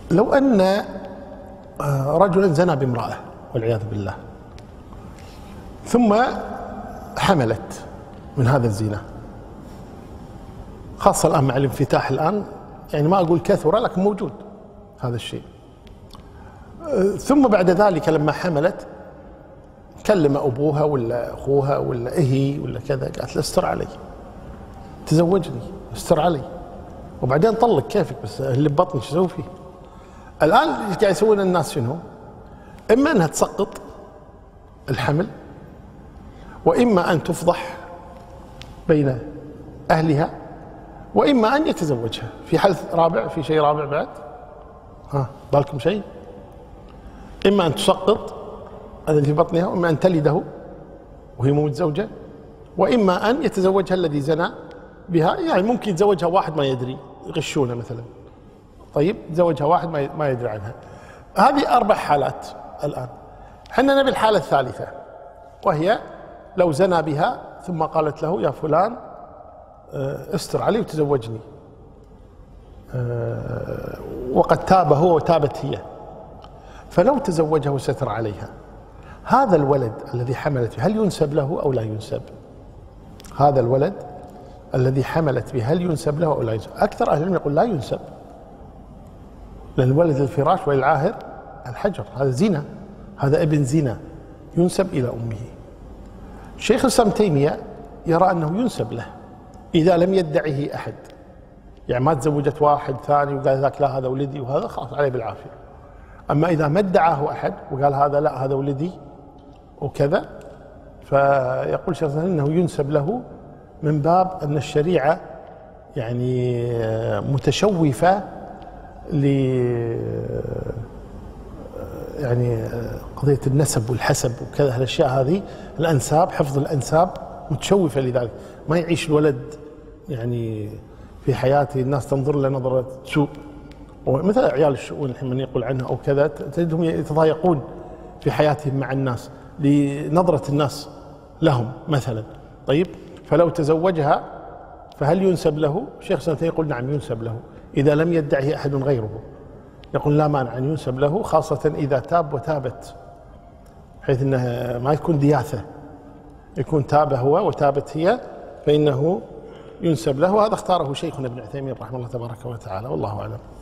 لو أن رجلا زنى بامرأة والعياذ بالله ثم حملت من هذا الزنا، خاصة الآن مع الانفتاح الآن، يعني ما أقول كثرة لكن موجود هذا الشيء. ثم بعد ذلك لما حملت كلم أبوها ولا أخوها ولا هي ولا كذا، قالت له استر علي، تزوجني، استر علي، وبعدين طلق كيفك، بس اللي ببطني شو اسوي فيه؟ الآن قاعد يسوون الناس شنو؟ إما أنها تسقط الحمل، وإما أن تفضح بين أهلها، وإما أن يتزوجها. في حل رابع، في شيء رابع بعد؟ بالكم شيء؟ إما أن تسقط الذي في بطنها، وإما أن تلده وهي مو متزوجة، وإما أن يتزوجها الذي زنى بها. يعني ممكن يتزوجها واحد ما يدري، يغشونه مثلا، طيب تزوجها واحد ما يدري عنها. هذه 4 حالات الآن. حنا نبي الحالة الثالثة، وهي لو زنى بها ثم قالت له يا فلان استر علي وتزوجني، وقد تاب هو وتابت هي، فلو تزوجه وستر عليها، هذا الولد الذي حملت به هل ينسب له أو لا ينسب؟ هذا الولد الذي حملت به هل ينسب له أو لا ينسب؟ أكثر أهل العلم يقول لا ينسب، لأن الولد الفراش والعاهر الحجر، هذا زنا، هذا ابن زنا ينسب إلى أمه. شيخ الإسلام تيمية يرى أنه ينسب له إذا لم يدعه أحد، يعني ما تزوجت واحد ثاني وقال ذاك لا هذا ولدي وهذا خلاص عليه بالعافية. أما إذا ما ادعاه أحد وقال هذا لا هذا ولدي وكذا، فيقول شيخ الإسلام أنه ينسب له من باب أن الشريعة يعني متشوفة يعني قضية النسب والحسب وكذا، الأشياء هذه الأنساب، حفظ الأنساب متشوفة لذلك، ما يعيش الولد يعني في حياته الناس تنظر له نظرة سوء، ومثل عيال الشؤون الحين من يقول عنها أو كذا تجدهم يتضايقون في حياتهم مع الناس لنظرة الناس لهم مثلا. طيب فلو تزوجها فهل ينسب له؟ شيخ سنتين يقول نعم ينسب له إذا لم يدعه أحد غيره، يقول لا مانع أن ينسب له، خاصة إذا تاب وتابت، بحيث أنه ما يكون دياثة، يكون تاب هو وتابت هي، فإنه ينسب له. وهذا اختاره شيخنا ابن عثيمين رحمه الله تبارك وتعالى، والله أعلم.